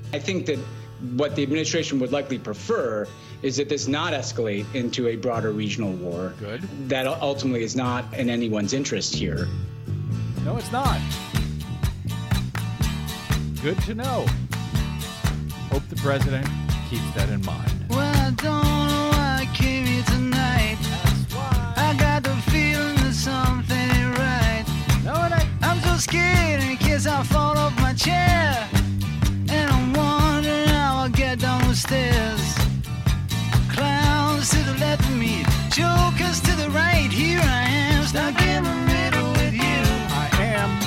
I think that what the administration would likely prefer is that this not escalate into a broader regional war. Good. That ultimately is not in anyone's interest here. No, it's not. Good to know. Hope the president keeps that in mind. Well, I don't know why I came here tonight. That's why. I got the feeling that something ain't right. No, it ain't. I'm so scared in case I fall off my chair. And I'm wondering how I'll get down the stairs. Clowns to the left of me, jokers to the right. Here I am, stuck in the middle with you. I am.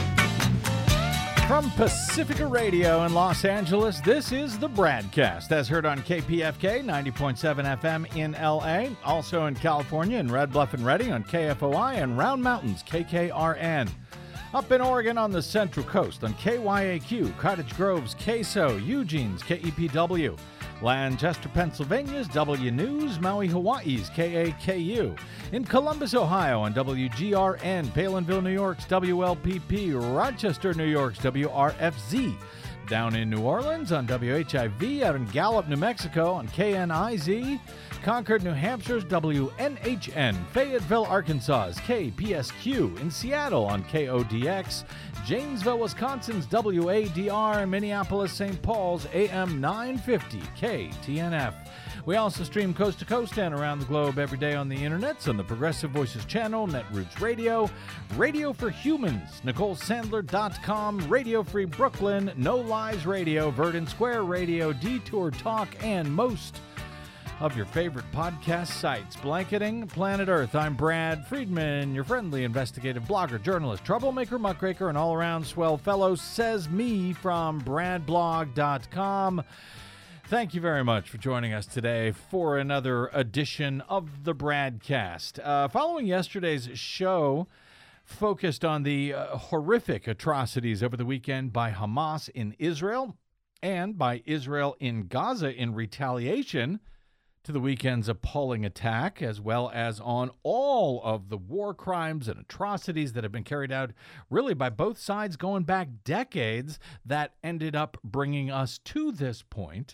From Pacifica Radio in Los Angeles, this is the Bradcast, as heard on KPFK 90.7 FM in LA, also in California in Red Bluff and Redding on KFOI, and Round Mountains, KKRN. Up in Oregon on the Central Coast on KYAQ, Cottage Grove's KSO, Eugene's KEPW, Lancaster, Pennsylvania's W News, Maui, Hawaii's KAKU, in Columbus, Ohio on WGRN, Palinville, New York's WLPP, Rochester, New York's WRFZ, down in New Orleans on WHIV, out in Gallup, New Mexico on KNIZ, Concord, New Hampshire's WNHN, Fayetteville, Arkansas's KPSQ, in Seattle on KODX, Janesville, Wisconsin's WADR, and Minneapolis, St. Paul's AM 950 KTNF. We also stream coast to coast and around the globe every day on the internets on the Progressive Voices channel, Netroots Radio, Radio for Humans, NicoleSandler.com, Radio Free Brooklyn, No Lies Radio, Verdant Square Radio, Detour Talk, and most of your favorite podcast sites. Blanketing Planet Earth, I'm Brad Friedman, your friendly investigative blogger, journalist, troublemaker, muckraker, and all-around swell fellow, says me from bradblog.com. Thank you very much for joining us today for another edition of the Bradcast. Following yesterday's show focused on the horrific atrocities over the weekend by Hamas in Israel and by Israel in Gaza in retaliation to the weekend's appalling attack, as well as on all of the war crimes and atrocities that have been carried out really by both sides going back decades that ended up bringing us to this point.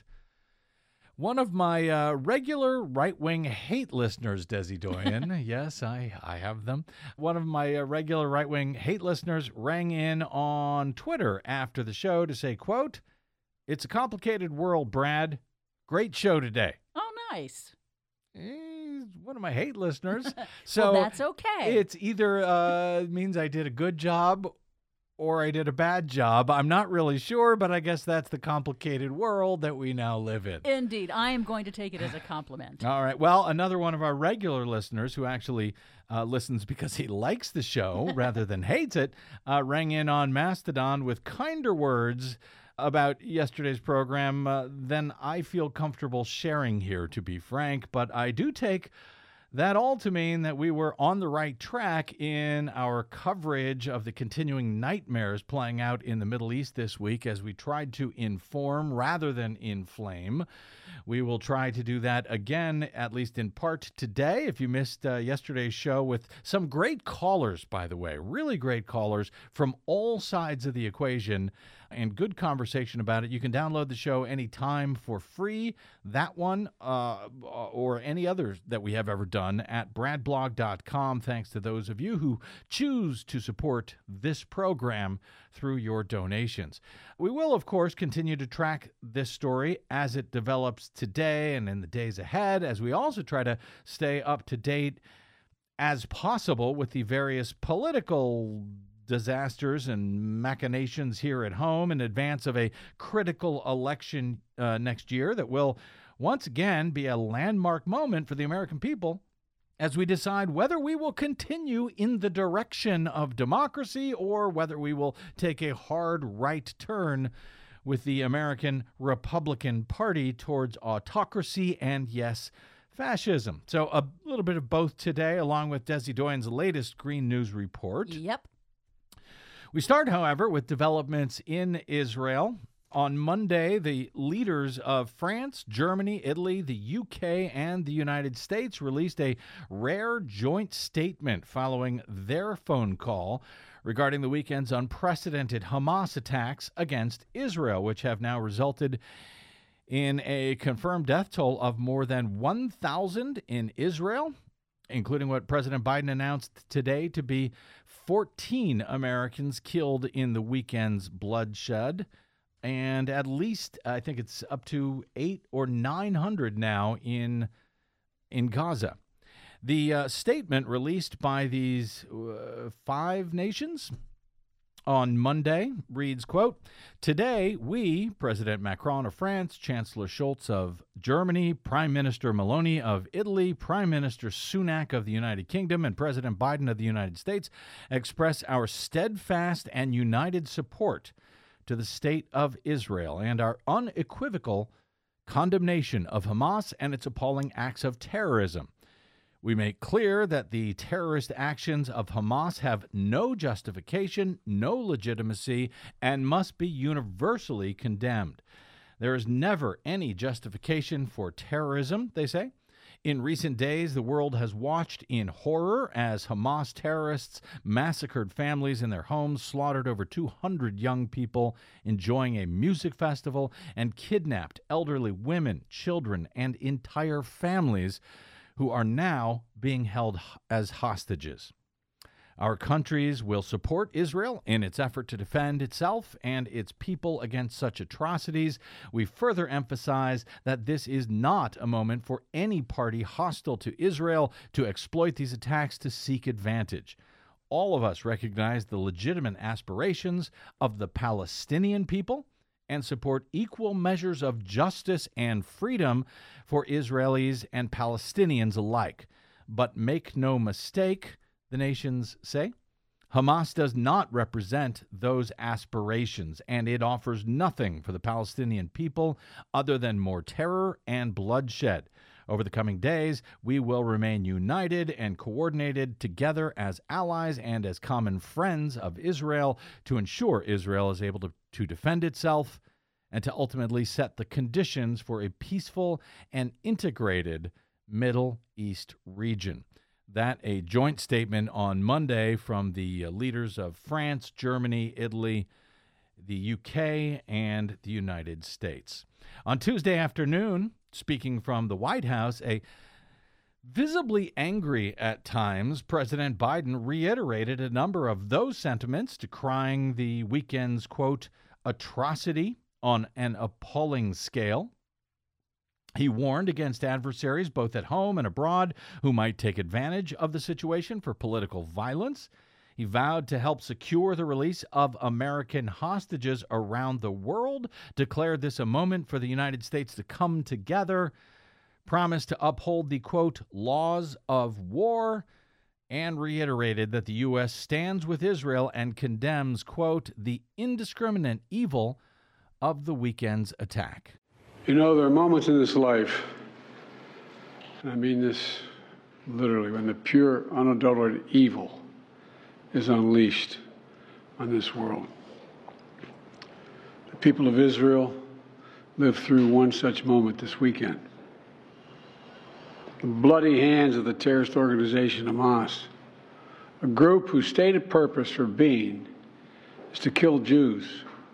One of my regular right-wing hate listeners, Desi Doyen, yes, I have them. One of my regular right-wing hate listeners rang in on Twitter after the show to say, quote, "It's a complicated world, Brad. Great show today." Oh, nice. He's one of my hate listeners. So well, that's okay. It's either means I did a good job or I did a bad job. I'm not really sure, but I guess that's the complicated world that we now live in. Indeed. I am going to take it as a compliment. All right. Well, another one of our regular listeners who actually listens because he likes the show rather than hates it, rang in on Mastodon with kinder words about yesterday's program than I feel comfortable sharing here, to be frank. But I do take that all to mean that we were on the right track in our coverage of the continuing nightmares playing out in the Middle East this week as we tried to inform rather than inflame. We will try to do that again, at least in part today. If you missed yesterday's show with some great callers, by the way, really great callers from all sides of the equation and good conversation about it, you can download the show anytime for free. That one or any others that we have ever done at bradblog.com, thanks to those of you who choose to support this program through your donations. We will, of course, continue to track this story as it develops today and in the days ahead, as we also try to stay up to date as possible with the various political disasters and machinations here at home in advance of a critical election next year that will once again be a landmark moment for the American people as we decide whether we will continue in the direction of democracy or whether we will take a hard right turn with the American Republican Party towards autocracy and, yes, fascism. So a little bit of both today, along with Desi Doyen's latest Green News report. Yep. We start, however, with developments in Israel. On Monday, the leaders of France, Germany, Italy, the UK, and the United States released a rare joint statement following their phone call regarding the weekend's unprecedented Hamas attacks against Israel, which have now resulted in a confirmed death toll of more than 1,000 in Israel, including what President Biden announced today to be 14 Americans killed in the weekend's bloodshed, and at least, I think it's up to 800 or 900 now in Gaza. The statement released by these 5 nations on Monday reads, quote, "Today, we, President Macron of France, Chancellor Scholz of Germany, Prime Minister Meloni of Italy, Prime Minister Sunak of the United Kingdom, and President Biden of the United States, express our steadfast and united support to the state of Israel and our unequivocal condemnation of Hamas and its appalling acts of terrorism. We make clear that the terrorist actions of Hamas have no justification, no legitimacy, and must be universally condemned. There is never any justification for terrorism," they say. In recent days, the world has watched in horror as Hamas terrorists massacred families in their homes, slaughtered over 200 young people enjoying a music festival, and kidnapped elderly women, children, and entire families who are now being held as hostages. Our countries will support Israel in its effort to defend itself and its people against such atrocities. We further emphasize that this is not a moment for any party hostile to Israel to exploit these attacks to seek advantage. All of us recognize the legitimate aspirations of the Palestinian people and support equal measures of justice and freedom for Israelis and Palestinians alike. But make no mistake, the nations say, Hamas does not represent those aspirations, and it offers nothing for the Palestinian people other than more terror and bloodshed. Over the coming days, we will remain united and coordinated together as allies and as common friends of Israel to ensure Israel is able to defend itself and to ultimately set the conditions for a peaceful and integrated Middle East region. That a joint statement on Monday from the leaders of France, Germany, Italy, the UK, and the United States. On Tuesday afternoon, speaking from the White House, a visibly angry at times, President Biden reiterated a number of those sentiments, decrying the weekend's, quote, atrocity on an appalling scale. He warned against adversaries both at home and abroad who might take advantage of the situation for political violence. He vowed to help secure the release of American hostages around the world, declared this a moment for the United States to come together, promised to uphold the, quote, laws of war, and reiterated that the U.S. stands with Israel and condemns, quote, the indiscriminate evil of the weekend's attack. You know, there are moments in this life, and I mean this literally, when the pure, unadulterated evil is unleashed on this world. The people of Israel lived through one such moment this weekend. The bloody hands of the terrorist organization Hamas, a group whose stated purpose for being is to kill Jews.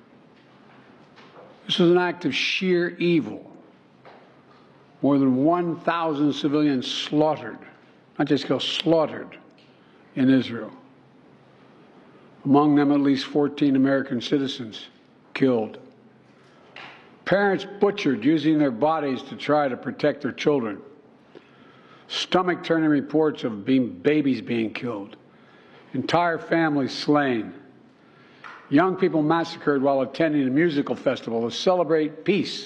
This was an act of sheer evil. More than 1,000 civilians slaughtered, not just killed, slaughtered in Israel. Among them, at least 14 American citizens killed. Parents butchered using their bodies to try to protect their children. Stomach-turning reports of babies being killed. Entire families slain. Young people massacred while attending a musical festival to celebrate peace.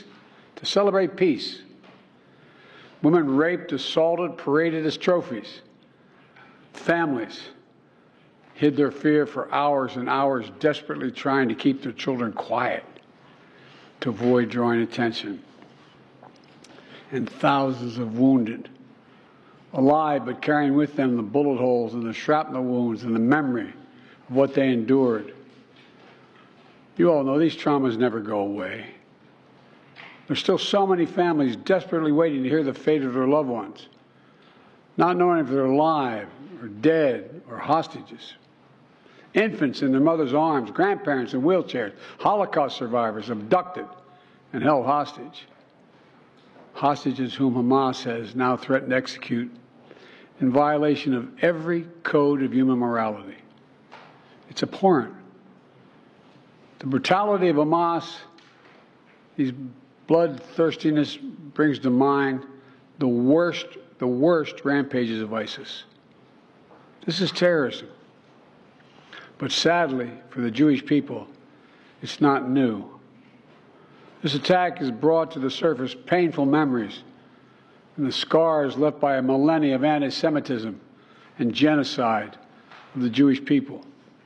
Women raped, assaulted, paraded as trophies. Families hid their fear for hours and hours, desperately trying to keep their children quiet to avoid drawing attention. And thousands of wounded, alive but carrying with them the bullet holes and the shrapnel wounds and the memory of what they endured. You all know these traumas never go away. There's still so many families desperately waiting to hear the fate of their loved ones, not knowing if they're alive or dead or hostages. infants in their mother's arms, grandparents in wheelchairs, Holocaust survivors abducted and held hostage. Hostages whom Hamas has now threatened to execute in violation of every code of human morality. It's abhorrent. The brutality of Hamas, these bloodthirstiness brings to mind the worst rampages of ISIS. This is terrorism. But sadly, for the Jewish people, it's not new. This attack has brought to the surface painful memories and the scars left by a millennia of anti-Semitism and genocide of the Jewish people.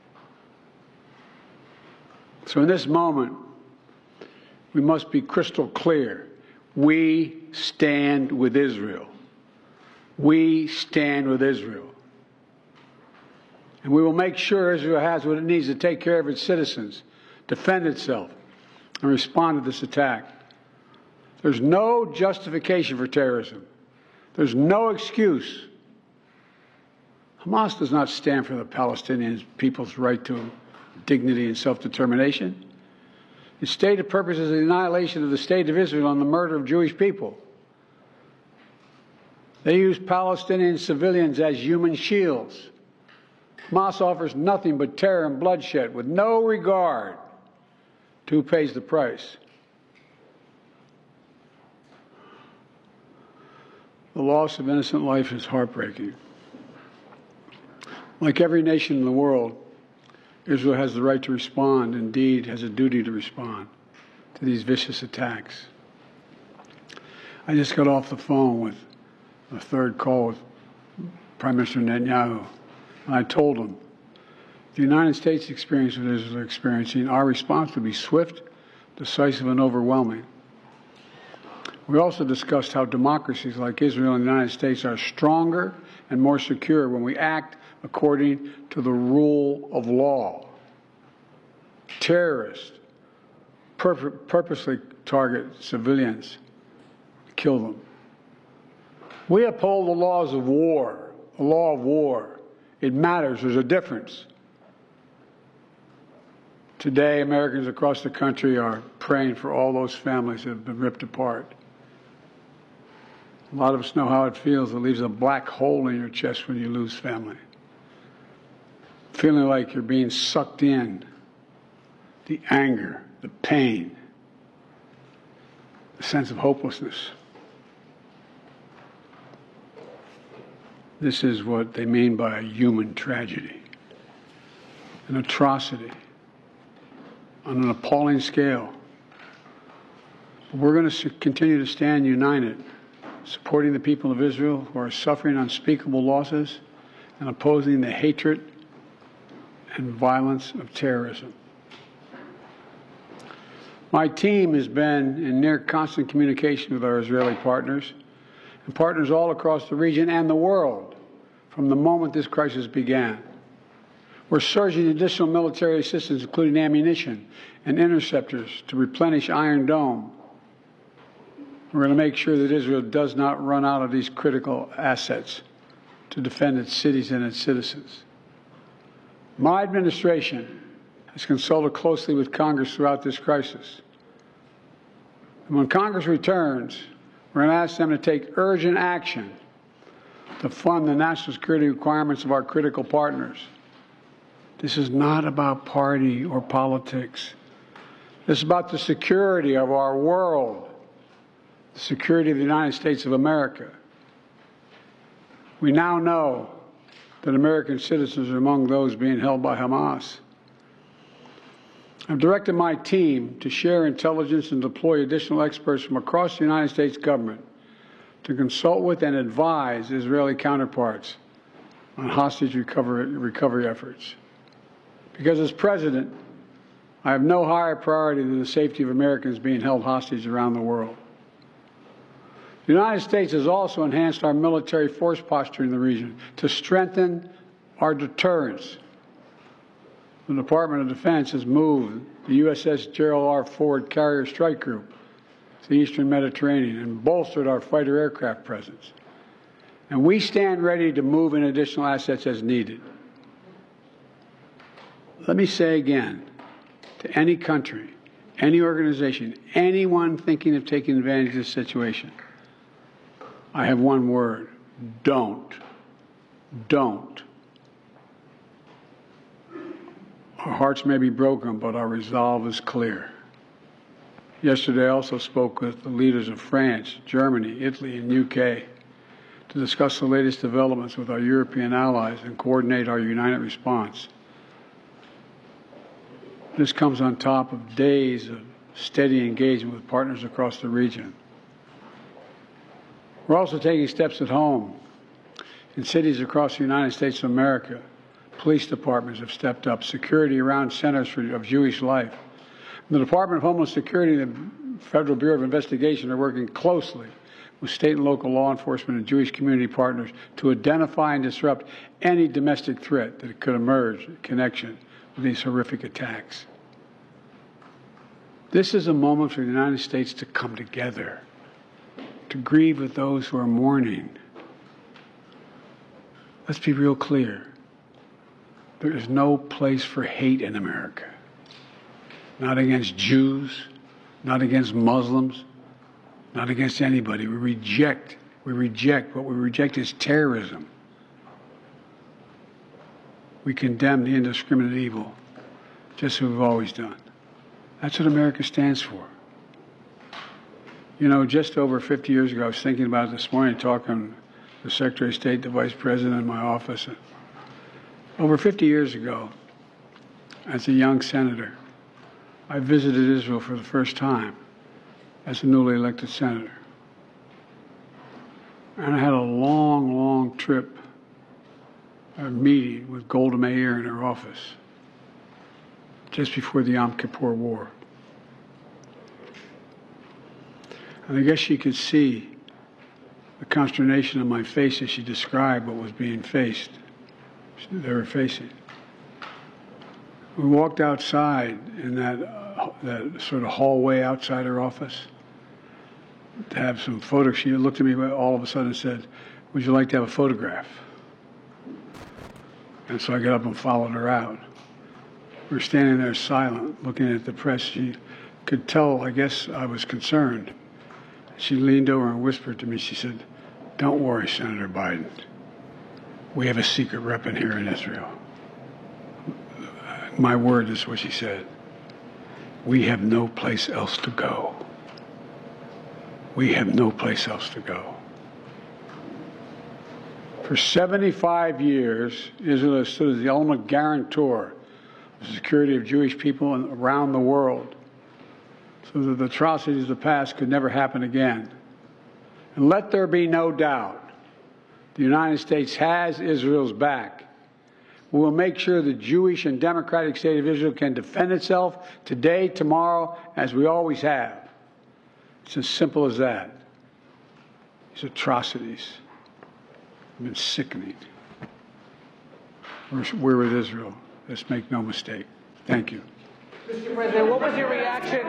So in this moment, we must be crystal clear. We stand with Israel. We stand with Israel. And we will make sure Israel has what it needs to take care of its citizens, defend itself, and respond to this attack. There's no justification for terrorism. There's no excuse. Hamas does not stand for the Palestinian people's right to dignity and self-determination. Its stated purpose is the annihilation of the State of Israel and the murder of Jewish people. They use Palestinian civilians as human shields. Hamas offers nothing but terror and bloodshed with no regard to who pays the price. The loss of innocent life is heartbreaking. Like every nation in the world, Israel has the right to respond, indeed has a duty to respond to these vicious attacks. I just got off the phone with a third call with Prime Minister Netanyahu, and I told him, the United States experience what Israel is experiencing, our response would be swift, decisive, and overwhelming. We also discussed how democracies like Israel and the United States are stronger and more secure when we act according to the rule of law. Terrorists purposely target civilians, kill them. We uphold the laws of war, the law of war. It matters. There's a difference. Today, Americans across the country are praying for all those families that have been ripped apart. A lot of us know how it feels. It leaves a black hole in your chest when you lose family. Feeling like you're being sucked in. The anger, the pain, the sense of hopelessness. This is what they mean by a human tragedy, an atrocity on an appalling scale. But we're going to continue to stand united, supporting the people of Israel who are suffering unspeakable losses and opposing the hatred and violence of terrorism. My team has been in near constant communication with our Israeli partners and partners all across the region and the world from the moment this crisis began. We're surging additional military assistance, including ammunition and interceptors, to replenish Iron Dome. We're going to make sure that Israel does not run out of these critical assets to defend its cities and its citizens. My administration has consulted closely with Congress throughout this crisis. And when Congress returns, we're going to ask them to take urgent action to fund the national security requirements of our critical partners. This is not about party or politics. This is about the security of our world, the security of the United States of America. We now know that American citizens are among those being held by Hamas. I've directed my team to share intelligence and deploy additional experts from across the United States government to consult with and advise Israeli counterparts on hostage recovery efforts. Because as president, I have no higher priority than the safety of Americans being held hostage around the world. The United States has also enhanced our military force posture in the region to strengthen our deterrence. The Department of Defense has moved the USS Gerald R. Ford Carrier Strike Group to the Eastern Mediterranean and bolstered our fighter aircraft presence. And we stand ready to move in additional assets as needed. Let me say again, to any country, any organization, anyone thinking of taking advantage of this situation, I have one word: don't. Don't. Our hearts may be broken, but our resolve is clear. Yesterday, I also spoke with the leaders of France, Germany, Italy, and UK to discuss the latest developments with our European allies and coordinate our united response. This comes on top of days of steady engagement with partners across the region. We're also taking steps at home. In cities across the United States of America, police departments have stepped up security around centers of Jewish life. The Department of Homeland Security and the Federal Bureau of Investigation are working closely with state and local law enforcement and Jewish community partners to identify and disrupt any domestic threat that could emerge in connection with these horrific attacks. This is a moment for the United States to come together, to grieve with those who are mourning. Let's be real clear. There is no place for hate in America. Not against Jews, not against Muslims, not against anybody. We reject. What we reject is terrorism. We condemn the indiscriminate evil, just as we've always done. That's what America stands for. You know, just over 50 years ago, I was thinking about it this morning, talking to the Secretary of State, the Vice President in my office. Over 50 years ago, as a young senator, I visited Israel for the first time as a newly elected senator. And I had a long, long trip, a meeting with Golda Meir in her office just before the Yom Kippur War. And I guess she could see the consternation on my face as she described what was being faced. They were facing. We walked outside in that sort of hallway outside her office to have some photos. She looked at me all of a sudden and said, "Would you like to have a photograph?" And so I got up and followed her out. We were standing there silent, looking at the press. She could tell, I guess, I was concerned. She leaned over and whispered to me, she said, "Don't worry, Senator Biden. We have a secret weapon here in Israel." My word is what she said. We have no place else to go. We have no place else to go. For 75 years, Israel has stood as the ultimate guarantor of the security of Jewish people around the world, so that the atrocities of the past could never happen again. And let there be no doubt, the United States has Israel's back. We will make sure the Jewish and democratic state of Israel can defend itself today, tomorrow, as we always have. It's as simple as that. These atrocities have been sickening. We're with Israel. Let's make no mistake. Thank you. Mr. President, what was your reaction?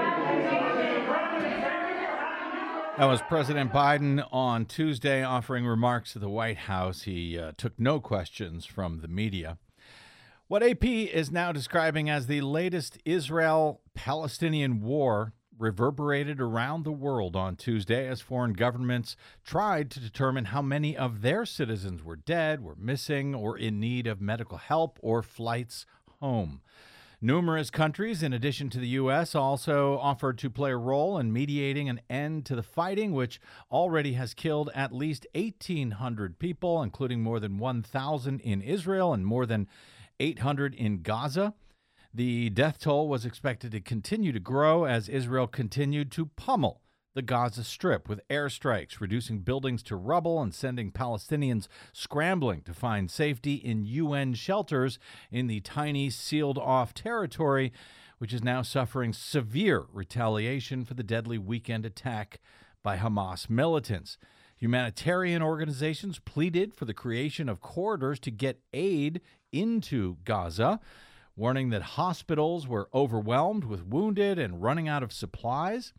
That was President Biden on Tuesday offering remarks to the White House. He took no questions from the media. What AP is now describing as the latest Israel-Palestinian war reverberated around the world on Tuesday as foreign governments tried to determine how many of their citizens were dead, were missing, or in need of medical help or flights home. Numerous countries, in addition to the U.S., also offered to play a role in mediating an end to the fighting, which already has killed at least 1,800 people, including more than 1,000 in Israel and more than 800 in Gaza. The death toll was expected to continue to grow as Israel continued to pummel the Gaza Strip with airstrikes, reducing buildings to rubble and sending Palestinians scrambling to find safety in UN shelters in the tiny sealed-off territory, which is now suffering severe retaliation for the deadly weekend attack by Hamas militants. Humanitarian organizations pleaded for the creation of corridors to get aid into Gaza, warning that hospitals were overwhelmed with wounded and running out of supplies.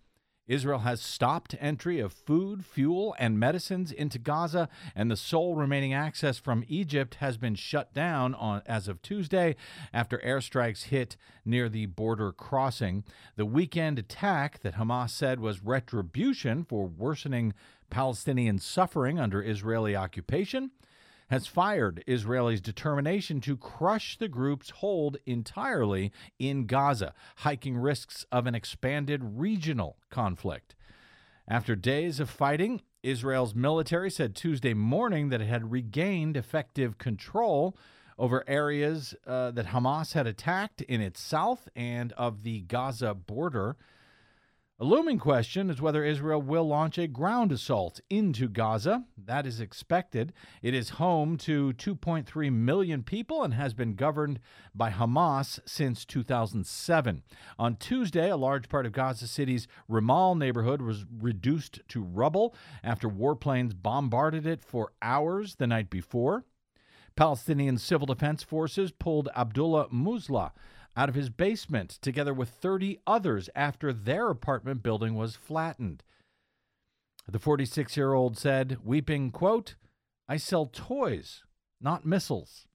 Israel has stopped entry of food, fuel, and medicines into Gaza, and the sole remaining access from Egypt has been shut down as of Tuesday after airstrikes hit near the border crossing. The weekend attack that Hamas said was retribution for worsening Palestinian suffering under Israeli occupation has fired Israel's determination to crush the group's hold entirely in Gaza, hiking risks of an expanded regional conflict. After days of fighting, Israel's military said Tuesday morning that it had regained effective control over areas that Hamas had attacked in its south and of the Gaza border. A looming question is whether Israel will launch a ground assault into Gaza. That is expected. It is home to 2.3 million people and has been governed by Hamas since 2007. On Tuesday, a large part of Gaza City's Ramal neighborhood was reduced to rubble after warplanes bombarded it for hours the night before. Palestinian civil defense forces pulled Abdullah Musla out of his basement, together with 30 others, after their apartment building was flattened. The 46-year-old said, weeping, quote, "I sell toys, not missiles."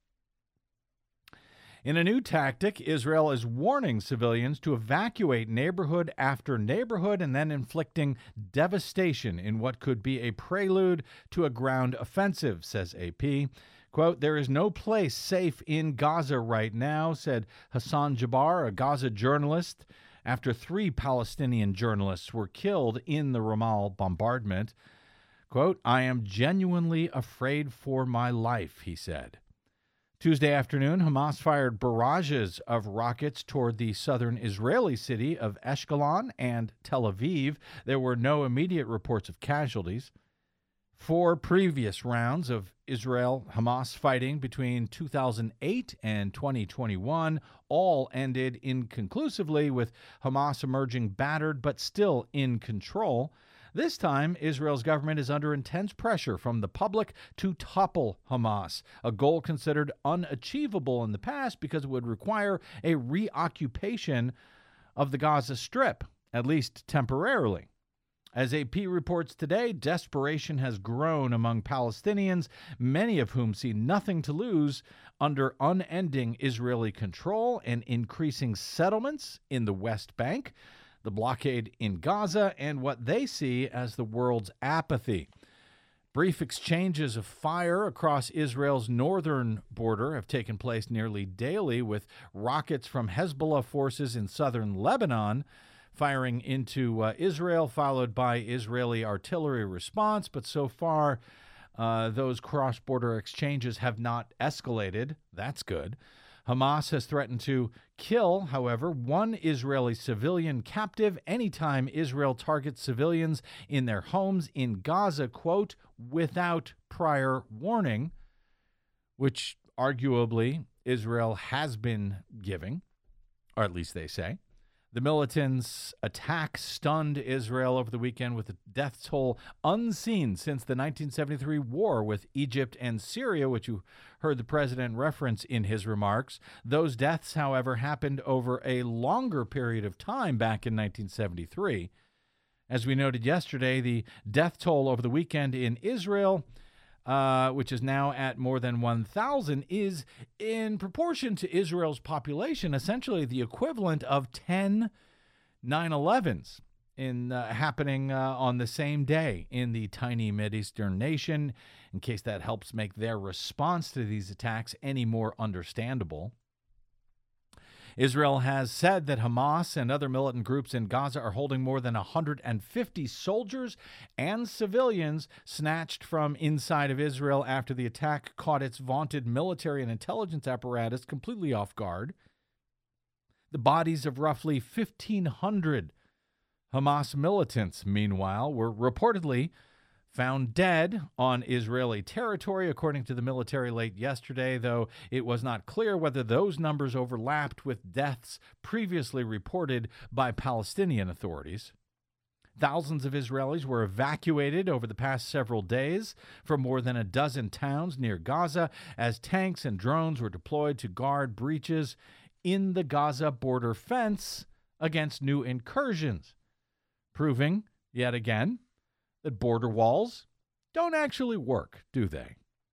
In a new tactic, Israel is warning civilians to evacuate neighborhood after neighborhood and then inflicting devastation in what could be a prelude to a ground offensive, says AP. Quote, "There is no place safe in Gaza right now," said Hassan Jabbar, a Gaza journalist, after 3 Palestinian journalists were killed in the Ramal bombardment. Quote, "I am genuinely afraid for my life," he said. Tuesday afternoon, Hamas fired barrages of rockets toward the southern Israeli city of Ashkelon and Tel Aviv. There were no immediate reports of casualties. 4 previous rounds of Israel-Hamas fighting between 2008 and 2021 all ended inconclusively, with Hamas emerging battered but still in control. This time, Israel's government is under intense pressure from the public to topple Hamas, a goal considered unachievable in the past because it would require a reoccupation of the Gaza Strip, at least temporarily. As AP reports today, desperation has grown among Palestinians, many of whom see nothing to lose under unending Israeli control and increasing settlements in the West Bank, the blockade in Gaza, and what they see as the world's apathy. Brief exchanges of fire across Israel's northern border have taken place nearly daily, with rockets from Hezbollah forces in southern Lebanon firing into Israel, followed by Israeli artillery response. But so far, those cross-border exchanges have not escalated. That's good. Hamas has threatened to kill, however, 1 Israeli civilian captive anytime Israel targets civilians in their homes in Gaza, quote, "without prior warning," which arguably Israel has been giving, or at least they say. The militants' attack stunned Israel over the weekend with a death toll unseen since the 1973 war with Egypt and Syria, which you heard the president reference in his remarks. Those deaths, however, happened over a longer period of time back in 1973. As we noted yesterday, the death toll over the weekend in Israel, which is now at more than 1,000, is in proportion to Israel's population, essentially the equivalent of 10 9/11s happening on the same day in the tiny Mideastern nation, in case that helps make their response to these attacks any more understandable. Israel has said that Hamas and other militant groups in Gaza are holding more than 150 soldiers and civilians snatched from inside of Israel after the attack caught its vaunted military and intelligence apparatus completely off guard. The bodies of roughly 1,500 Hamas militants, meanwhile, were reportedly found dead on Israeli territory, according to the military late yesterday, though it was not clear whether those numbers overlapped with deaths previously reported by Palestinian authorities. Thousands of Israelis were evacuated over the past several days from more than a dozen towns near Gaza as tanks and drones were deployed to guard breaches in the Gaza border fence against new incursions. proving yet again that border walls don't actually work, do they?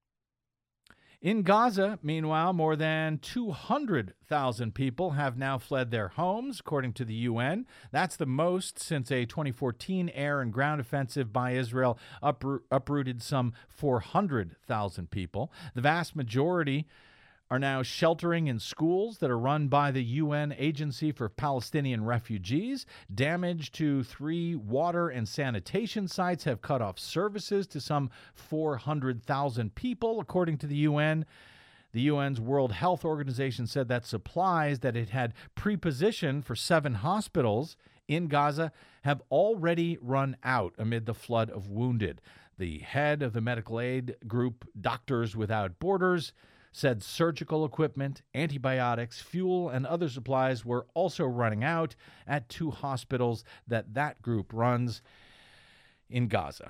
In Gaza, meanwhile, more than 200,000 people have now fled their homes, according to the UN. That's the most since a 2014 air and ground offensive by Israel uprooted some 400,000 people. The vast majority are now sheltering in schools that are run by the UN Agency for Palestinian Refugees. Damage to 3 water and sanitation sites have cut off services to some 400,000 people, according to the UN. The UN's World Health Organization said that supplies that it had prepositioned for 7 hospitals in Gaza have already run out amid the flood of wounded. The head of the medical aid group Doctors Without Borders said surgical equipment, antibiotics, fuel, and other supplies were also running out at 2 hospitals that group runs in Gaza.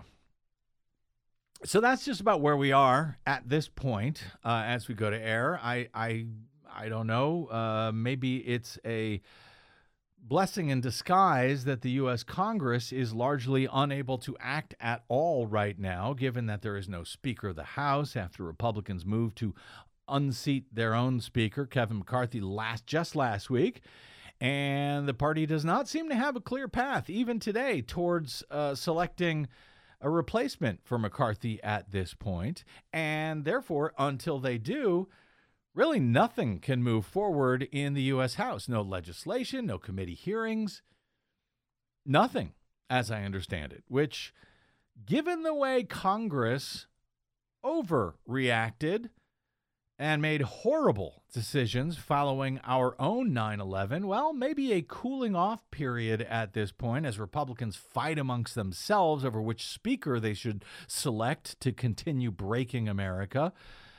So that's just about where we are at this point as we go to air. I don't know. Maybe it's a blessing in disguise that the U.S. Congress is largely unable to act at all right now, given that there is no Speaker of the House after Republicans moved to unseat their own speaker, Kevin McCarthy, just last week. And the party does not seem to have a clear path, even today, towards selecting a replacement for McCarthy at this point. And therefore, until they do, really nothing can move forward in the U.S. House. No legislation, no committee hearings, nothing, as I understand it, which, given the way Congress overreacted and made horrible decisions following our own 9/11, well, maybe a cooling off period at this point as Republicans fight amongst themselves over which speaker they should select to continue breaking America.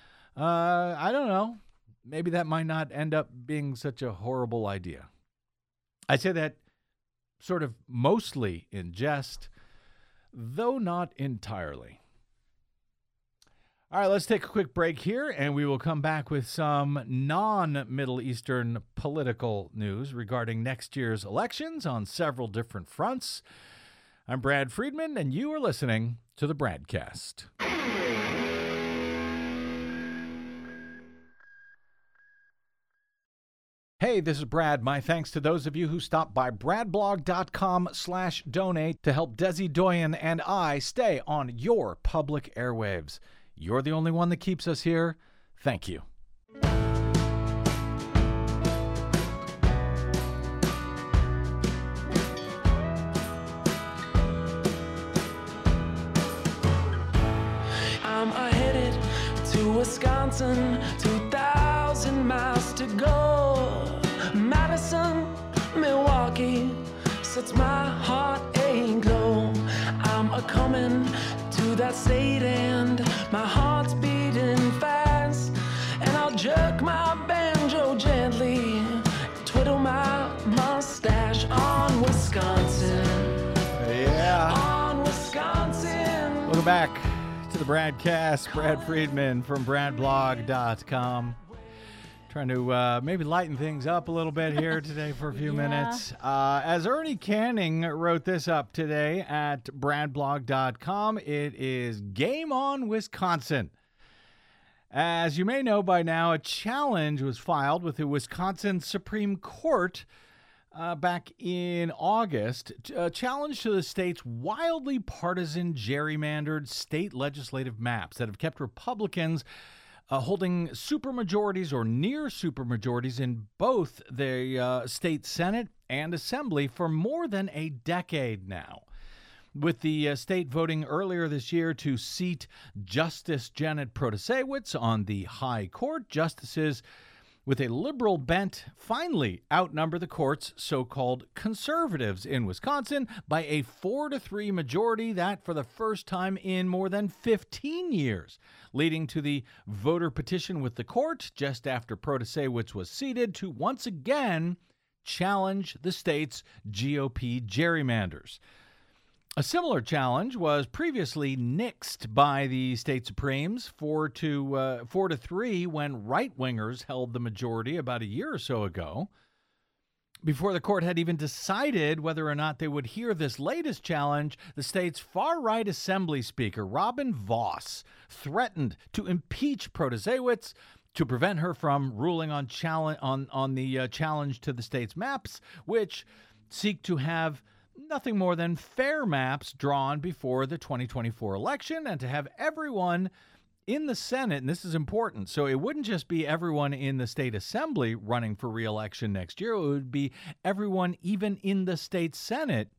I don't know. Maybe that might not end up being such a horrible idea. I say that sort of mostly in jest, though not entirely. All right, let's take a quick break here, and we will come back with some non-Middle Eastern political news regarding next year's elections on several different fronts. I'm Brad Friedman, and you are listening to the Bradcast. Hey, this is Brad. My thanks to those of you who stopped by bradblog.com/donate to help Desi Doyen and I stay on your public airwaves. You're the only one that keeps us here. Thank you. I'm headed to Wisconsin, 2,000 miles to go. Madison, Milwaukee, sets my heart aglow. I'm a-coming to that state and my heart's beating fast. And I'll jerk my banjo gently, twiddle my mustache on Wisconsin. Yeah. On Wisconsin. Welcome back to the Bradcast. Brad Friedman from bradblog.com. Trying to maybe lighten things up a little bit here today for a few minutes. As Ernie Canning wrote this up today at bradblog.com, it is Game On Wisconsin. As you may know by now, a challenge was filed with the Wisconsin Supreme Court back in August, a challenge to the state's wildly partisan gerrymandered state legislative maps that have kept Republicans holding supermajorities or near supermajorities in both the state Senate and Assembly for more than a decade now. With the state voting earlier this year to seat Justice Janet Protasiewicz on the High Court, justices with a liberal bent finally outnumber the court's so-called conservatives in Wisconsin by a 4-3 majority that for the first time in more than 15 years, leading to the voter petition with the court just after Protasiewicz was seated to once again challenge the state's GOP gerrymanders. A similar challenge was previously nixed by the state Supremes 4-3 when right-wingers held the majority about a year or so ago. Before the court had even decided whether or not they would hear this latest challenge, the state's far-right Assembly Speaker, Robin Vos, threatened to impeach Protasiewicz to prevent her from ruling on the challenge to the state's maps, which seek to have nothing more than fair maps drawn before the 2024 election and to have everyone in the Senate, and this is important, so it wouldn't just be everyone in the state assembly running for re-election next year, it would be everyone even in the state Senate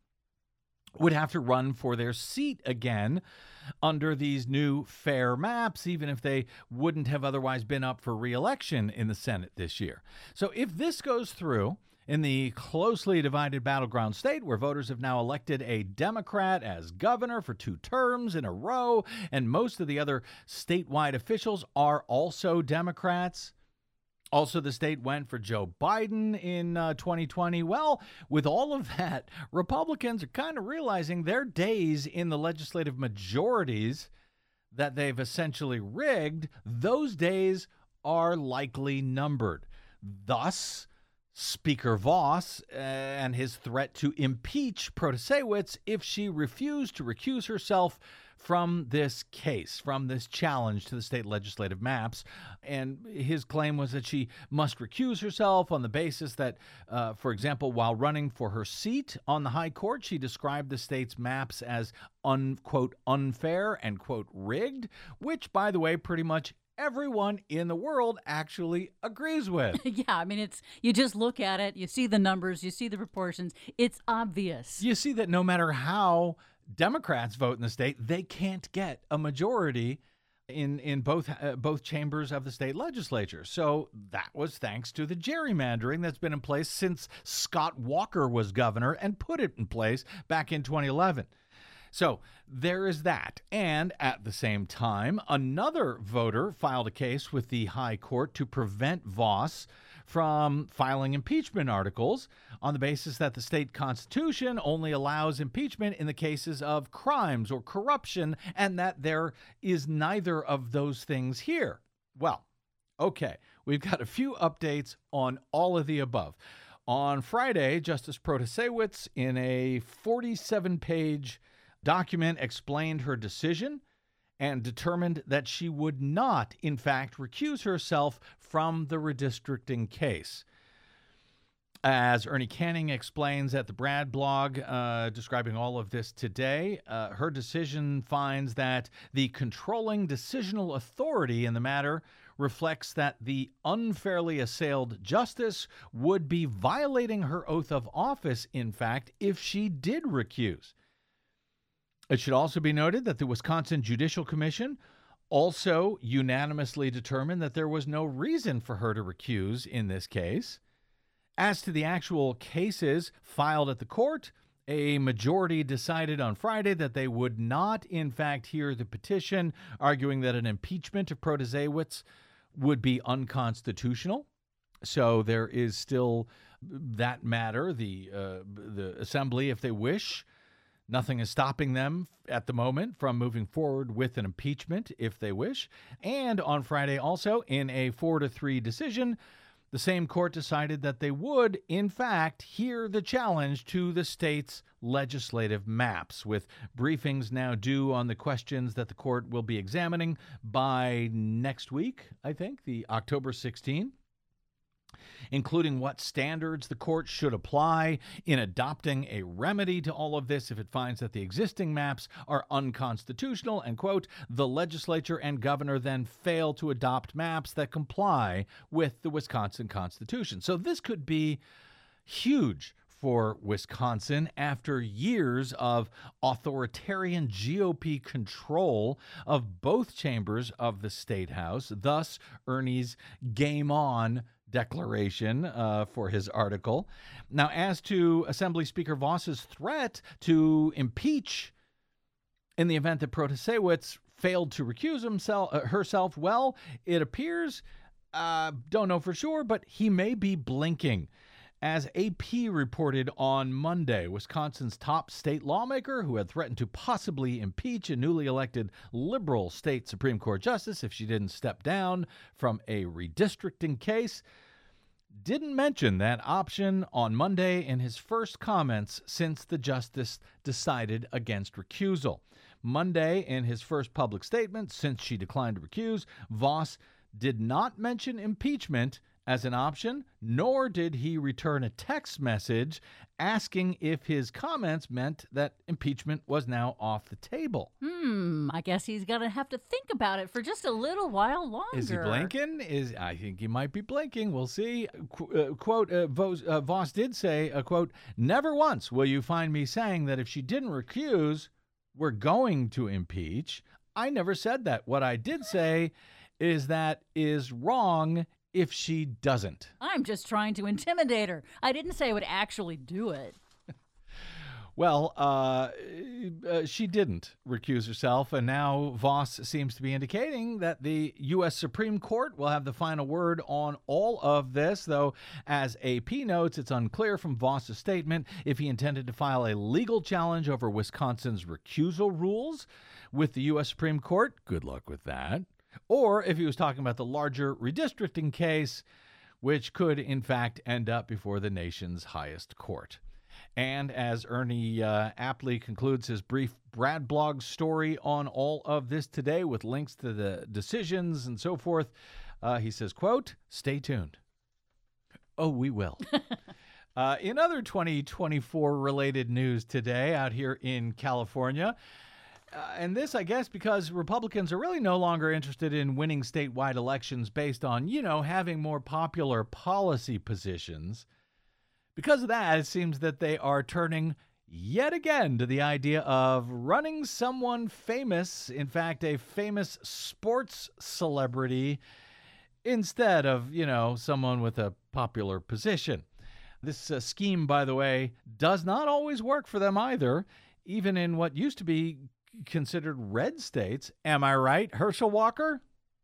would have to run for their seat again under these new fair maps, even if they wouldn't have otherwise been up for re-election in the Senate this year. So if this goes through, in the closely divided battleground state where voters have now elected a Democrat as governor for 2 terms in a row, and most of the other statewide officials are also Democrats. Also, the state went for Joe Biden in 2020. Well, with all of that, Republicans are kind of realizing their days in the legislative majorities that they've essentially rigged, those days are likely numbered. Thus, Speaker Vos and his threat to impeach Protasiewicz if she refused to recuse herself from this case, from this challenge to the state legislative maps. And his claim was that she must recuse herself on the basis that, for example, while running for her seat on the high court, she described the state's maps as, quote, unfair and, quote, rigged, which, by the way, pretty much everyone in the world actually agrees with. Yeah, I mean, you just look at it, you see the numbers, you see the proportions, it's obvious. You see that no matter how Democrats vote in the state, they can't get a majority in both chambers of the state legislature. So that was thanks to the gerrymandering that's been in place since Scott Walker was governor and put it in place back in 2011. So there is that. And at the same time, another voter filed a case with the high court to prevent Vos from filing impeachment articles on the basis that the state constitution only allows impeachment in the cases of crimes or corruption, and that there is neither of those things here. Well, okay, we've got a few updates on all of the above. On Friday, Justice Protasiewicz, in a 47-page document, explained her decision and determined that she would not, in fact, recuse herself from the redistricting case. As Ernie Canning explains at the Brad blog, describing all of this today, her decision finds that the controlling decisional authority in the matter reflects that the unfairly assailed justice would be violating her oath of office, in fact, if she did recuse. It should also be noted that the Wisconsin Judicial Commission also unanimously determined that there was no reason for her to recuse in this case. As to the actual cases filed at the court, a majority decided on Friday that they would not, in fact, hear the petition, arguing that an impeachment of Protasiewicz would be unconstitutional. So there is still that matter. The Assembly, if they wish, nothing is stopping them at the moment from moving forward with an impeachment if they wish. And on Friday also, in a 4-3 decision, the same court decided that they would, in fact, hear the challenge to the state's legislative maps, with briefings now due on the questions that the court will be examining by next week, I think, the October 16, including what standards the court should apply in adopting a remedy to all of this if it finds that the existing maps are unconstitutional, and, quote, the legislature and governor then fail to adopt maps that comply with the Wisconsin Constitution. So this could be huge for Wisconsin after years of authoritarian GOP control of both chambers of the State House, thus Ernie's game on declaration for his article. Now, as to Assembly Speaker Vos's threat to impeach in the event that Protasiewicz failed to recuse herself, well, it appears, don't know for sure, but he may be blinking. As AP reported on Monday, Wisconsin's top state lawmaker, who had threatened to possibly impeach a newly elected liberal state Supreme Court justice if she didn't step down from a redistricting case, didn't mention that option on Monday in his first comments since the justice decided against recusal. Monday, in his first public statement since she declined to recuse, Vos did not mention impeachment as an option, nor did he return a text message asking if his comments meant that impeachment was now off the table. I guess he's going to have to think about it for just a little while longer. Is he blinking? I think he might be blinking. We'll see. Quote, Vos did say, quote, "Never once will you find me saying that if she didn't recuse, we're going to impeach. I never said that. What I did say is that is wrong if she doesn't." I'm just trying to intimidate her. I didn't say I would actually do it. Well, she didn't recuse herself, and now Vos seems to be indicating that the U.S. Supreme Court will have the final word on all of this, though, as AP notes, it's unclear from Vos's statement if he intended to file a legal challenge over Wisconsin's recusal rules with the U.S. Supreme Court. Good luck with that. Or if he was talking about the larger redistricting case, which could, in fact, end up before the nation's highest court. And as Ernie aptly concludes his brief Brad blog story on all of this today with links to the decisions and so forth, he says, quote, "Stay tuned." Oh, we will. In other 2024 related news today out here in California, and this, I guess, because Republicans are really no longer interested in winning statewide elections based on, having more popular policy positions. Because of that, it seems that they are turning yet again to the idea of running someone famous, in fact, a famous sports celebrity, instead of, someone with a popular position. This scheme, by the way, does not always work for them either, even in what used to be considered red states. Am I right, Herschel Walker?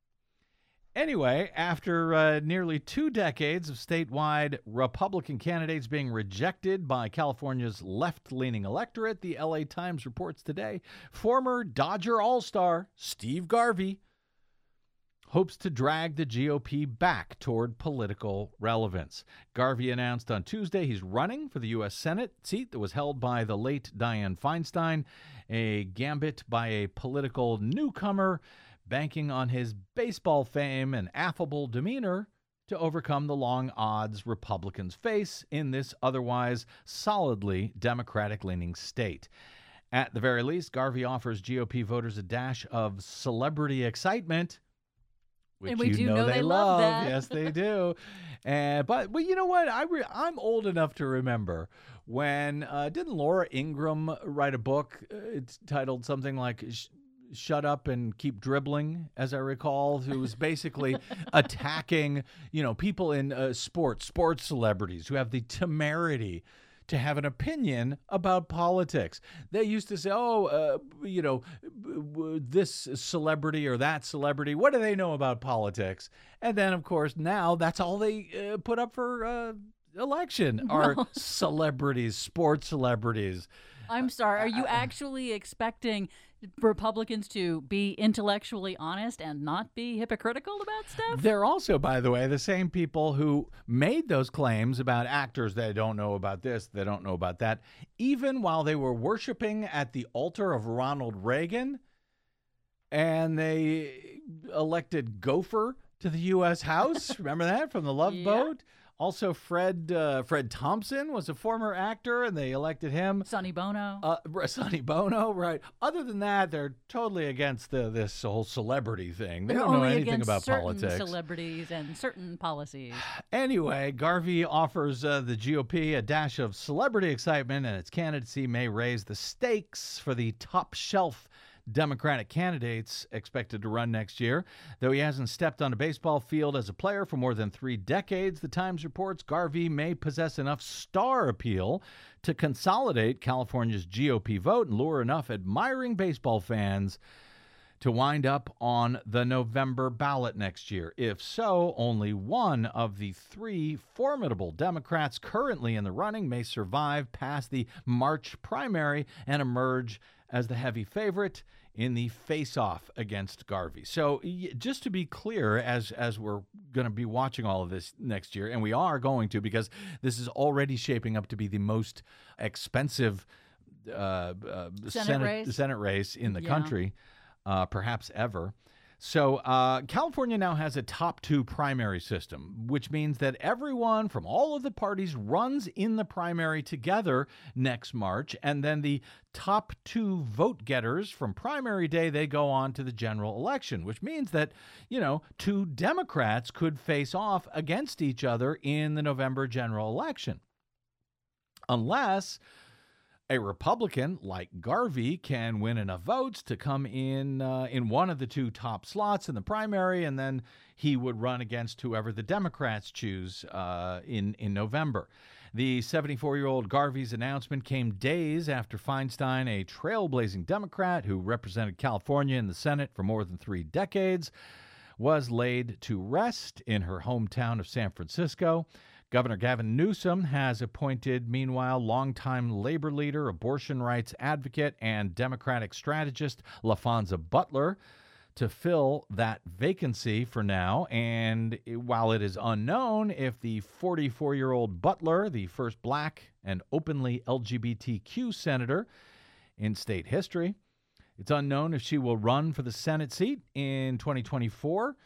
Anyway, after nearly 2 decades of statewide Republican candidates being rejected by California's left-leaning electorate, the LA Times reports today, former Dodger All-Star Steve Garvey hopes to drag the GOP back toward political relevance. Garvey announced on Tuesday he's running for the U.S. Senate seat that was held by the late Dianne Feinstein, a gambit by a political newcomer banking on his baseball fame and affable demeanor to overcome the long odds Republicans face in this otherwise solidly Democratic-leaning state. At the very least, Garvey offers GOP voters a dash of celebrity excitement, which and we do know they love that. Yes, they do. But you know what? I'm old enough to remember when didn't Laura Ingraham write a book? It's titled something like "Shut Up and Keep Dribbling," as I recall, who was basically attacking, people in sports celebrities who have the temerity to have an opinion about politics. They used to say, this celebrity or that celebrity, what do they know about politics? And then, of course, now that's all they put up for election are celebrities, sports celebrities. I'm sorry. Are you actually expecting Republicans to be intellectually honest and not be hypocritical about stuff? They're also, by the way, the same people who made those claims about actors. They don't know about this, they don't know about that, even while they were worshiping at the altar of Ronald Reagan, and they elected Gopher to the U.S. House. Remember that from The Love Boat? Also, Fred Thompson was a former actor, and they elected him. Sonny Bono. Sonny Bono, right. Other than that, they're totally against this whole celebrity thing. They don't know anything about politics. Celebrities and certain policies. Anyway, Garvey offers the GOP a dash of celebrity excitement, and its candidacy may raise the stakes for the top shelf Democratic candidates expected to run next year. Though he hasn't stepped on a baseball field as a player for more than 3 decades, the Times reports Garvey may possess enough star appeal to consolidate California's GOP vote and lure enough admiring baseball fans to wind up on the November ballot next year? If so, only one of the three formidable Democrats currently in the running may survive past the March primary and emerge as the heavy favorite in the face-off against Garvey. So just to be clear, as we're going to be watching all of this next year, and we are going to, because this is already shaping up to be the most expensive Senate race in the country, perhaps ever. So California now has a top two primary system, which means that everyone from all of the parties runs in the primary together next March, and then the top two vote getters from primary day, they go on to the general election, which means that, two Democrats could face off against each other in the November general election. Unless a Republican like Garvey can win enough votes to come in one of the two top slots in the primary, and then he would run against whoever the Democrats choose in November. The 74-year-old Garvey's announcement came days after Feinstein, a trailblazing Democrat who represented California in the Senate for more than 3 decades, was laid to rest in her hometown of San Francisco. Governor Gavin Newsom has appointed, meanwhile, longtime labor leader, abortion rights advocate, and Democratic strategist LaFonza Butler to fill that vacancy for now. And while it is unknown if the 44-year-old Butler, the first black and openly LGBTQ senator in state history, it's unknown if she will run for the Senate seat in 2024.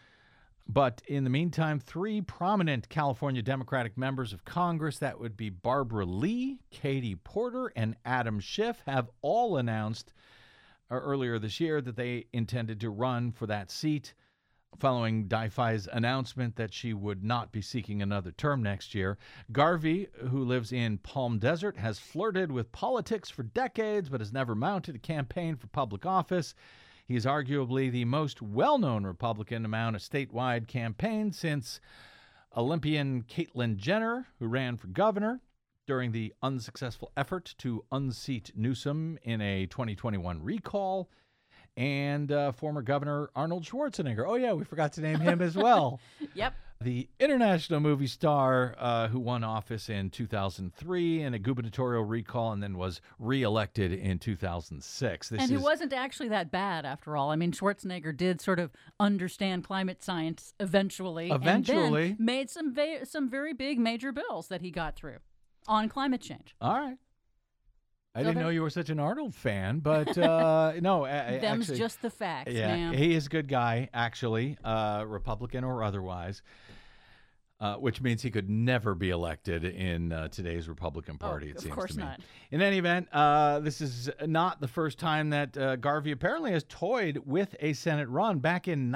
But in the meantime, 3 prominent California Democratic members of Congress, that would be Barbara Lee, Katie Porter, and Adam Schiff, have all announced earlier this year that they intended to run for that seat following Di-Fi's announcement that she would not be seeking another term next year. Garvey, who lives in Palm Desert, has flirted with politics for decades but has never mounted a campaign for public office. He is arguably the most well-known Republican to mount a statewide campaign since Olympian Caitlyn Jenner, who ran for governor during the unsuccessful effort to unseat Newsom in a 2021 recall, and former Governor Arnold Schwarzenegger. Oh, yeah, we forgot to name him as well. Yep. The international movie star who won office in 2003 in a gubernatorial recall and then was reelected in 2006. And he wasn't actually that bad after all. I mean, Schwarzenegger did sort of understand climate science eventually. And then made some very big major bills that he got through on climate change. All right. I didn't know you were such an Arnold fan, but no. Them's actually, just the facts, man. He is a good guy, actually, Republican or otherwise, which means he could never be elected in today's Republican Party, it seems to me. Of course not. In any event, this is not the first time that Garvey apparently has toyed with a Senate run. Back in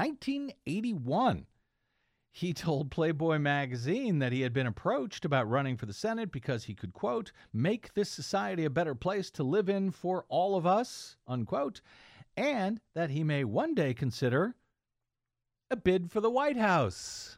1981, he told Playboy magazine that he had been approached about running for the Senate because he could, quote, make this society a better place to live in for all of us, unquote, and that he may one day consider a bid for the White House.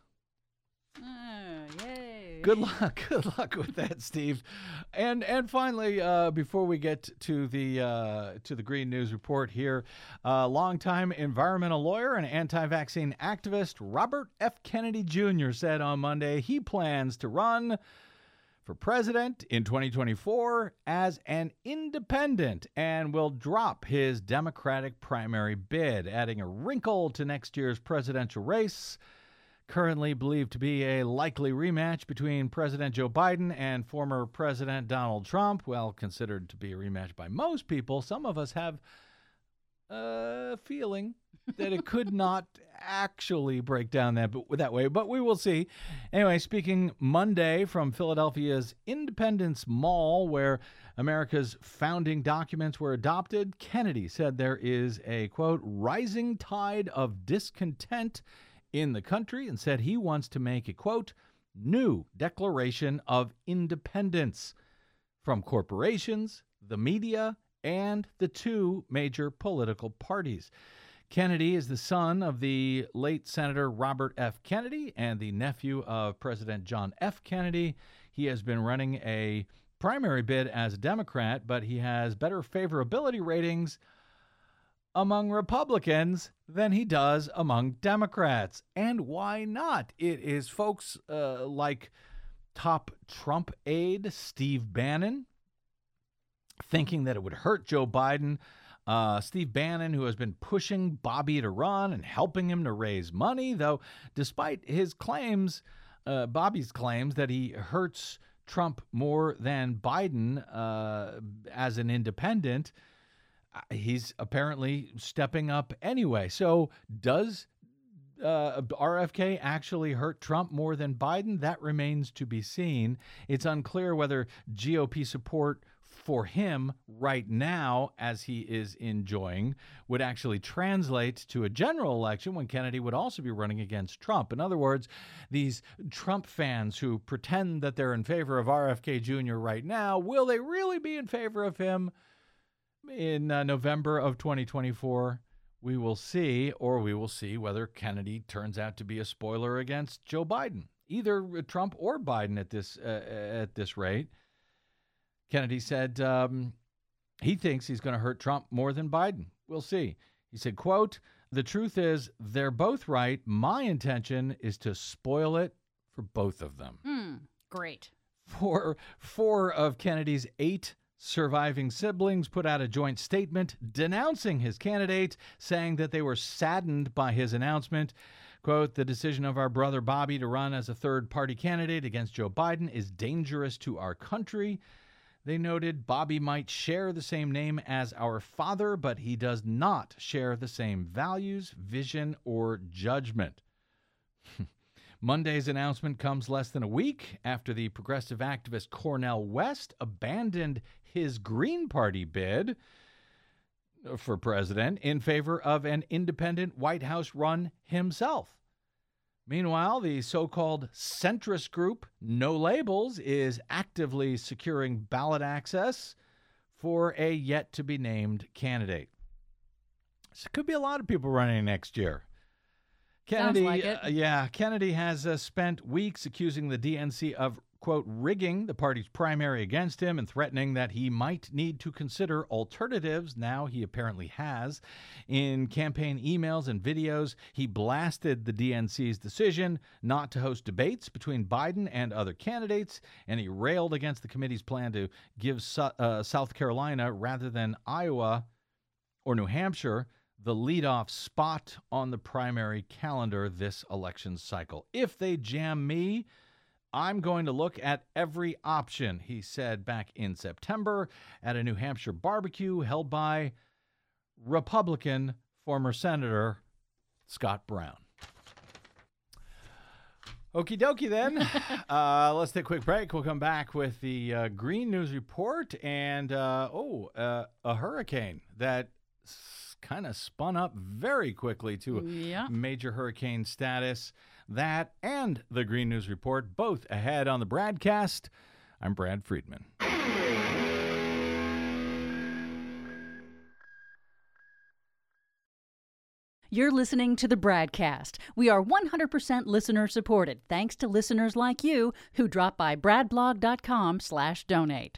Yay. Good luck with that, Steve. And finally, before we get to the Green News Report here, longtime environmental lawyer and anti-vaccine activist Robert F. Kennedy Jr. said on Monday he plans to run for president in 2024 as an independent and will drop his Democratic primary bid, adding a wrinkle to next year's presidential race. Currently believed to be a likely rematch between President Joe Biden and former President Donald Trump. Well, considered to be a rematch by most people, some of us have a feeling that it could not actually break down that way, but we will see. Anyway, speaking Monday from Philadelphia's Independence Mall, where America's founding documents were adopted, Kennedy said there is a, quote, rising tide of discontent in the country, and said he wants to make a, quote, new declaration of independence from corporations, the media, and the 2 major political parties. Kennedy is the son of the late Senator Robert F. Kennedy and the nephew of President John F. Kennedy. He has been running a primary bid as a Democrat, but he has better favorability ratings among Republicans than he does among Democrats. And why not? It is folks like top Trump aide Steve Bannon thinking that it would hurt Joe Biden. Steve Bannon, who has been pushing Bobby to run and helping him to raise money, though despite his claims, Bobby's claims that he hurts Trump more than Biden as an independent, he's apparently stepping up anyway. So does RFK actually hurt Trump more than Biden? That remains to be seen. It's unclear whether GOP support for him right now, as he is enjoying, would actually translate to a general election when Kennedy would also be running against Trump. In other words, these Trump fans who pretend that they're in favor of RFK Jr. right now, will they really be in favor of him in November of 2024? We will see, or we will see whether Kennedy turns out to be a spoiler against Joe Biden, either Trump or Biden at this rate. Kennedy said he thinks he's going to hurt Trump more than Biden. We'll see. He said, quote, "The truth is they're both right. My intention is to spoil it for both of them." Great. Four of Kennedy's 8 surviving siblings put out a joint statement denouncing his candidate, saying that they were saddened by his announcement. Quote, "The decision of our brother Bobby to run as a third-party candidate against Joe Biden is dangerous to our country." They noted Bobby might share the same name as our father, but he does not share the same values, vision, or judgment. Monday's announcement comes less than a week after the progressive activist Cornel West abandoned his Green Party bid for president in favor of an independent White House run himself. Meanwhile, the so-called centrist group No Labels is actively securing ballot access for a yet-to-be-named candidate. So it could be a lot of people running next year. Kennedy, sounds like it. Kennedy has spent weeks accusing the DNC of, quote, rigging the party's primary against him and threatening that he might need to consider alternatives. Now he apparently has. In campaign emails and videos, he blasted the DNC's decision not to host debates between Biden and other candidates, and he railed against the committee's plan to give South Carolina rather than Iowa or New Hampshire the leadoff spot on the primary calendar this election cycle. "If they jam me, I'm going to look at every option," he said back in September at a New Hampshire barbecue held by Republican former Senator Scott Brown. Okie dokie then. Let's take a quick break. We'll come back with the Green News Report and a hurricane that kind of spun up very quickly to major hurricane status. That and the Green News Report, both ahead on the Bradcast. I'm Brad Friedman. You're listening to the Bradcast. We are 100% listener supported, thanks to listeners like you who drop by bradblog.com/donate.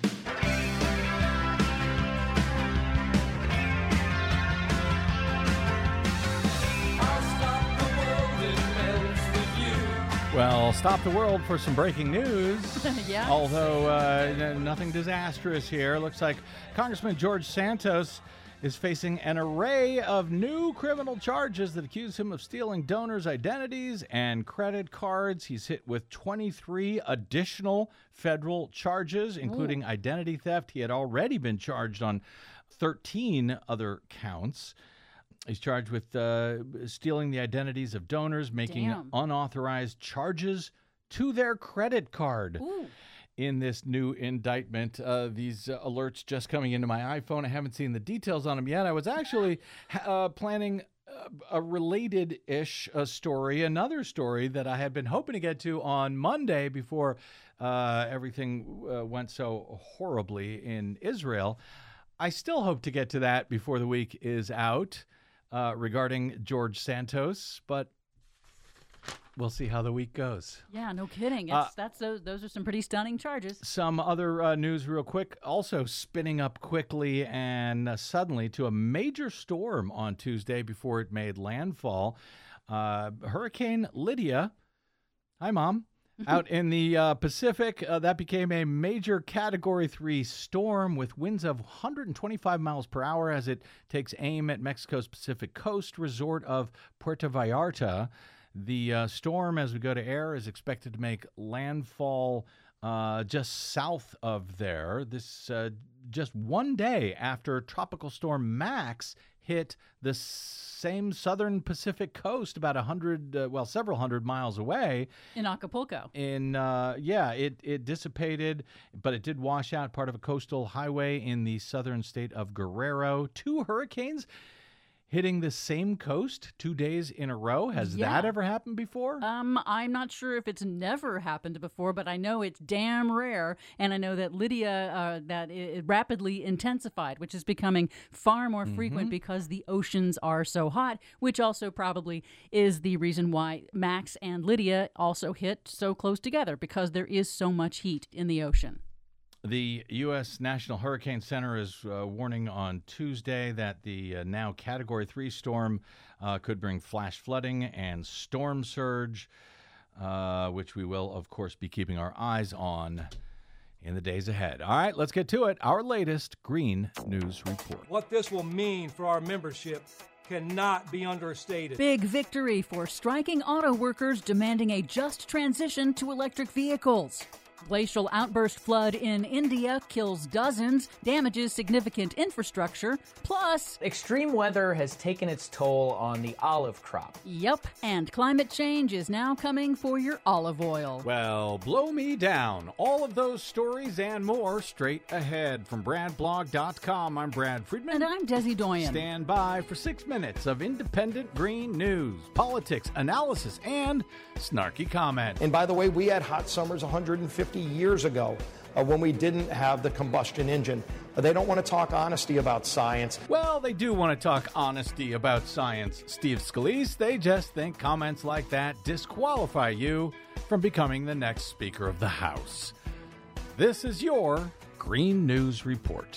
Well, stop the world for some breaking news. Yeah. Although nothing disastrous here. Looks like Congressman George Santos is facing an array of new criminal charges that accuse him of stealing donors' identities and credit cards. He's hit with 23 additional federal charges, including identity theft. He had already been charged on 13 other counts. He's charged with stealing the identities of donors, making unauthorized charges to their credit card. Ooh. In this new indictment. These alerts just coming into my iPhone. I haven't seen the details on them yet. I was actually planning a related-ish story, another story that I had been hoping to get to on Monday before everything went so horribly in Israel. I still hope to get to that before the week is out regarding George Santos, but We'll see how the week goes. Yeah, no kidding. Those are some pretty stunning charges. Some other news real quick. Also spinning up quickly and suddenly to a major storm on Tuesday before it made landfall. Hurricane Lydia. Hi, Mom. Out in the Pacific, that became a major Category 3 storm with winds of 125 miles per hour as it takes aim at Mexico's Pacific coast resort of Puerto Vallarta. The storm, as we go to air, is expected to make landfall just south of there. This just one day after Tropical Storm Max hit the same southern Pacific coast about several hundred miles away. In Acapulco. It dissipated, but it did wash out part of a coastal highway in the southern state of Guerrero. 2 hurricanes hitting the same coast 2 days in a row. Has that ever happened before? I'm not sure if it's never happened before, but I know it's damn rare. And I know that Lydia, that it rapidly intensified, which is becoming far more frequent because the oceans are so hot, which also probably is the reason why Max and Lydia also hit so close together, because there is so much heat in the ocean. The U.S. National Hurricane Center is warning on Tuesday that the now Category 3 storm could bring flash flooding and storm surge, which we will, of course, be keeping our eyes on in the days ahead. All right, let's get to it. Our latest Green News Report. What this will mean for our membership cannot be understated. Big victory for striking auto workers demanding a just transition to electric vehicles. Glacial outburst flood in India kills dozens, damages significant infrastructure, plus extreme weather has taken its toll on the olive crop. Yep, and climate change is now coming for your olive oil. Well, blow me down. All of those stories and more straight ahead. From BradBlog.com, I'm Brad Friedman. And I'm Desi Doyen. Stand by for 6 minutes of independent green news, politics, analysis, and snarky comment. And by the way, we had hot summers 150 years ago when we didn't have the combustion engine. They don't want to talk honesty about science. Well, they do want to talk honesty about science, Steve Scalise. They just think comments like that disqualify you from becoming the next Speaker of the House. This is your Green News Report.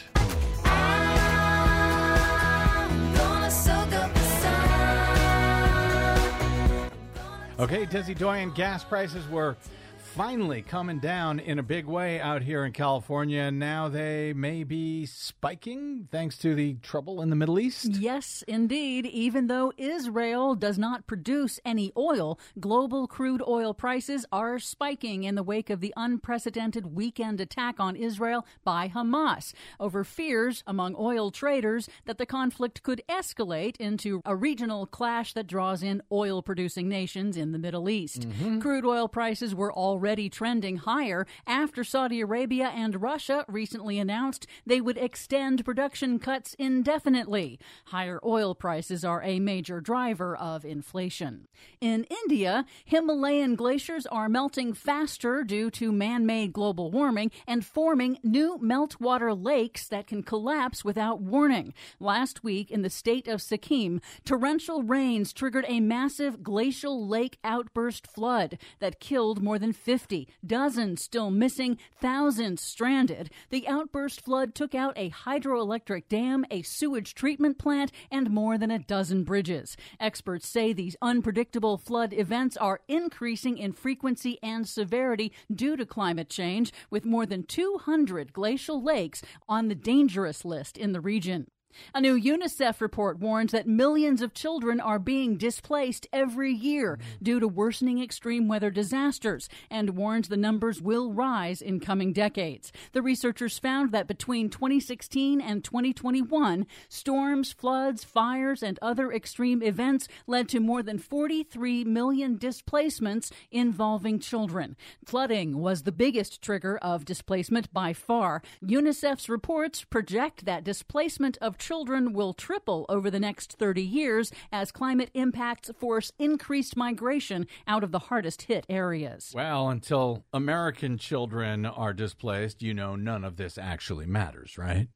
Okay, Desi Doyen, gas prices were finally coming down in a big way out here in California, and now they may be spiking thanks to the trouble in the Middle East. Yes, indeed. Even though Israel does not produce any oil, global crude oil prices are spiking in the wake of the unprecedented weekend attack on Israel by Hamas over fears among oil traders that the conflict could escalate into a regional clash that draws in oil-producing nations in the Middle East. Crude oil prices were already trending higher after Saudi Arabia and Russia recently announced they would extend production cuts indefinitely. Higher oil prices are a major driver of inflation. In India, Himalayan glaciers are melting faster due to man-made global warming and forming new meltwater lakes that can collapse without warning. Last week, in the state of Sikkim, torrential rains triggered a massive glacial lake outburst flood that killed more than 50, dozens still missing, thousands stranded. The outburst flood took out a hydroelectric dam, a sewage treatment plant, and more than a dozen bridges. Experts say these unpredictable flood events are increasing in frequency and severity due to climate change, with more than 200 glacial lakes on the dangerous list in the region. A new UNICEF report warns that millions of children are being displaced every year due to worsening extreme weather disasters and warns the numbers will rise in coming decades. The researchers found that between 2016 and 2021, storms, floods, fires, and other extreme events led to more than 43 million displacements involving children. Flooding was the biggest trigger of displacement by far. UNICEF's reports project that displacement of children will triple over the next 30 years as climate impacts force increased migration out of the hardest hit areas. Well, until American children are displaced, none of this actually matters, right?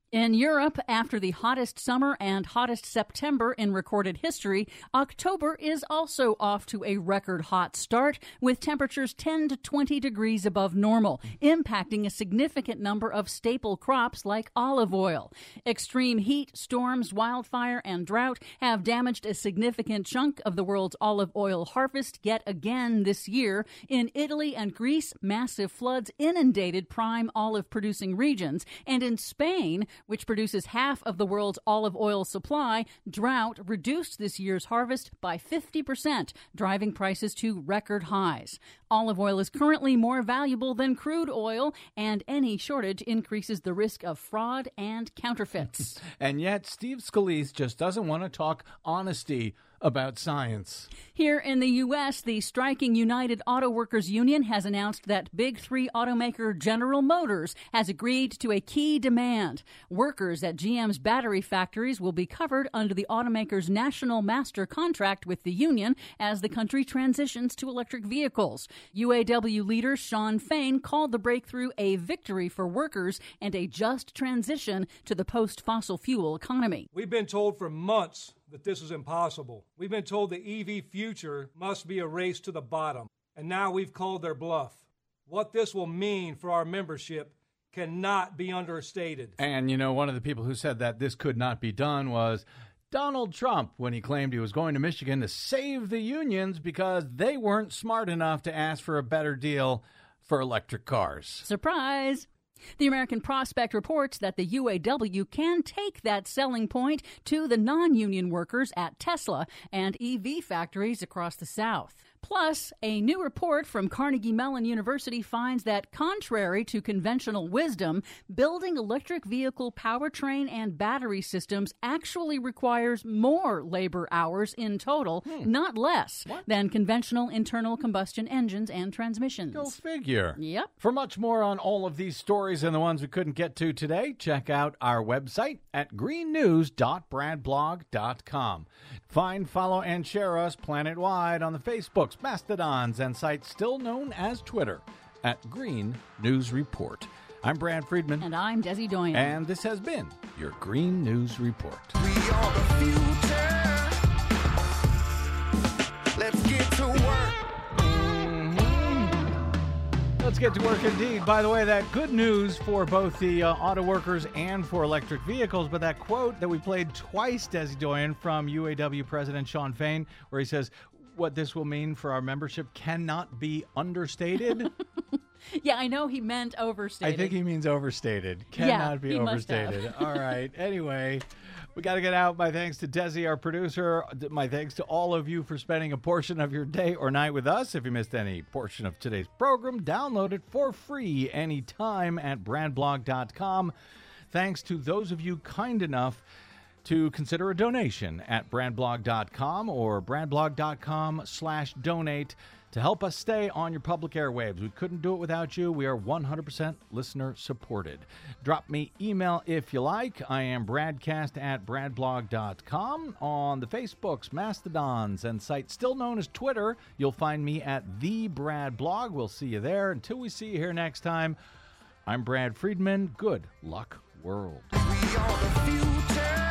In Europe, after the hottest summer and hottest September in recorded history, October is also off to a record hot start, with temperatures 10 to 20 degrees above normal, impacting a significant number of staple crops like olive oil. Extreme heat, storms, wildfire, and drought have damaged a significant chunk of the world's olive oil harvest yet again this year. In Italy and Greece, massive floods inundated prime olive-producing regions, and in Spain, which produces half of the world's olive oil supply, drought reduced this year's harvest by 50%, driving prices to record highs. Olive oil is currently more valuable than crude oil, and any shortage increases the risk of fraud and counterfeits. And yet, Steve Scalise just doesn't want to talk honesty about science. Here in the U.S., the striking United Auto Workers Union has announced that Big Three automaker General Motors has agreed to a key demand. Workers at GM's battery factories will be covered under the automaker's national master contract with the union as the country transitions to electric vehicles. UAW leader Shawn Fain called the breakthrough a victory for workers and a just transition to the post-fossil fuel economy. We've been told for months that this is impossible. We've been told the EV future must be a race to the bottom, and now we've called their bluff. What this will mean for our membership cannot be understated. And, you know, one of the people who said that this could not be done was Donald Trump when he claimed he was going to Michigan to save the unions because they weren't smart enough to ask for a better deal for electric cars. Surprise! The American Prospect reports that the UAW can take that selling point to the non-union workers at Tesla and EV factories across the South. Plus, a new report from Carnegie Mellon University finds that, contrary to conventional wisdom, building electric vehicle powertrain and battery systems actually requires more labor hours in total, not less, than conventional internal combustion engines and transmissions. Go figure. Yep. For much more on all of these stories and the ones we couldn't get to today, check out our website at greennews.bradblog.com. Find, follow, and share us planet-wide on the Facebooks, Mastodons, and sites still known as Twitter at Green News Report. I'm Brad Friedman. And I'm Desi Doyen. And this has been your Green News Report. We are the future. Let's get to work. Let's get to work indeed. By the way, that good news for both the auto workers and for electric vehicles, but that quote that we played twice, Desi Doyen, from UAW President Shawn Fain, where he says, what this will mean for our membership cannot be understated. Yeah, I know he meant overstated. I think he means overstated. Cannot be overstated. All right. Anyway, we got to get out. My thanks to Desi, our producer. My thanks to all of you for spending a portion of your day or night with us. If you missed any portion of today's program, download it for free anytime at bradblog.com. Thanks to those of you kind enough to consider a donation at bradblog.com or bradblog.com/donate to help us stay on your public airwaves. We couldn't do it without you. We are 100% listener supported. Drop me email if you like. I am bradcast@bradblog.com. On the Facebooks, Mastodons, and site still known as Twitter, you'll find me at The Brad Blog. We'll see you there. Until we see you here next time, I'm Brad Friedman. Good luck, world. We are the future.